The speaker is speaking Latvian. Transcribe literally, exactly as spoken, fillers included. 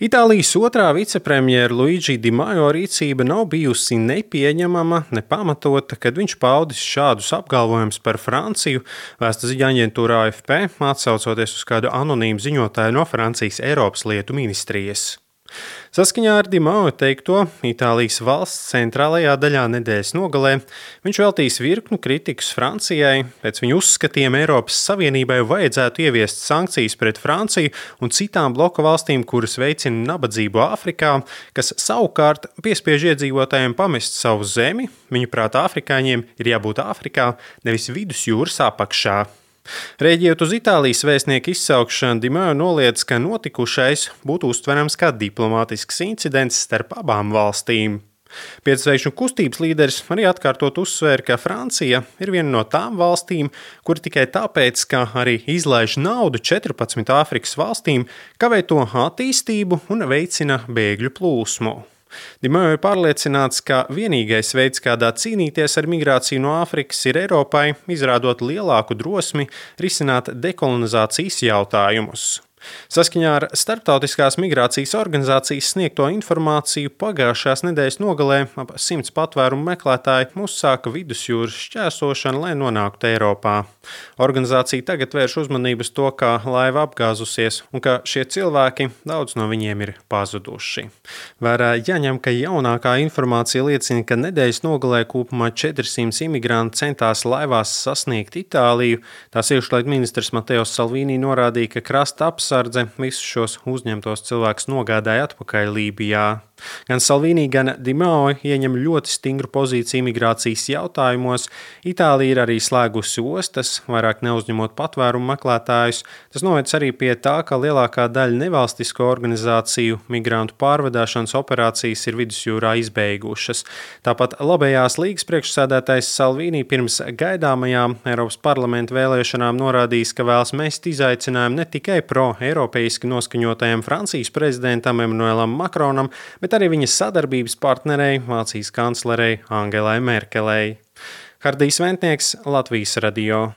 Itālijas otrā vicepremjera Luigi Di Maio rīcība nav bijusi nepieņemama, nepamatota, kad viņš paudis šādus apgalvojumus par Franciju, vēsta ziņu aģentūra A F P, atsaucoties uz kādu anonīmu ziņotāju no Francijas Eiropas lietu ministrijas. Saskaņā ar Di Maio teikto, Itālijas valsts centrālajā daļā nedēļas nogalē viņš veltīs virknu kritikas Francijai. Pēc viņa uzskatiem Eiropas Savienībai vajadzētu ieviest sankcijas pret Franciju un citām bloka valstīm, kuras veicina nabadzību Āfrikā, kas savukārt piespiež iedzīvotājiem pamest savu zemi. Viņuprāt, āfrikāņiem ir jābūt Āfrikā, nevis vidusjūras apakšā. Rēģējot uz Itālijas vēstnieku izsaukšanu, Di Maio noliedz, ka notikušais būtu uztverams kā diplomātisks incidents starp abām valstīm. Piedzvaigžņu kustības līderis arī atkārtot uzsvēra, ka Francija ir viena no tām valstīm, kuri tikai tāpēc, ka arī izlaiž naudu četrpadsmit Āfrikas valstīm, kavē to attīstību un veicina bēgļu plūsmu. Di Maio ir pārliecināts, ka vienīgais veids, kādā cīnīties ar migrāciju no Āfrikas, ir Eiropai izrādot lielāku drosmi risināt dekolonizācijas jautājumus. Saskaņā ar Starptautiskās migrācijas organizācijas sniegto informāciju pagājušās nedēļas nogalē ap simts patvērumu meklētāji uzsāka vidusjūras šķērsošanu, lai nonāktu Eiropā. Organizācija tagad vērš uzmanību uz to, kā laiva apgāzusies un ka šie cilvēki, daudz no viņiem ir pazuduši. Vērā jāņem, ka jaunākā informācija liecina, ka nedēļas nogalē kopumā četrsimt imigranti centās laivās sasniegt Itāliju. Tās iekšlietu ministrs Matteo Salvini norādīja, ka krasta apsardze visus šos uzņemtos cilvēkus nogādāja atpakaļ Lībijā. Gan Salvini, gan Di Maio ieņem ļoti stingru pozīciju imigrācijas jautājumos. Itālija ir arī slēgusi ostas, vairāk neuzņemot patvērumu meklētājus. Tas novedis arī pie tā, ka lielākā daļa nevalstisko organizāciju migrantu pārvadāšanas operācijas ir vidusjūrā izbeigušas. Tāpat labējās līgas priekšsēdētājs Salvini pirms gaidāmajām Eiropas parlamenta vēlēšanām norādījis, ka vēlas mest izaicinājumu ne tikai pro-eiropeiski noskaņotajam Francijas prezidentam Emmanuelam Macronam, bet arī viņa sadarbības partnerei, Vācijas kanclerei Angelai Merkelei. Hardijs Ventnieks, Latvijas radio.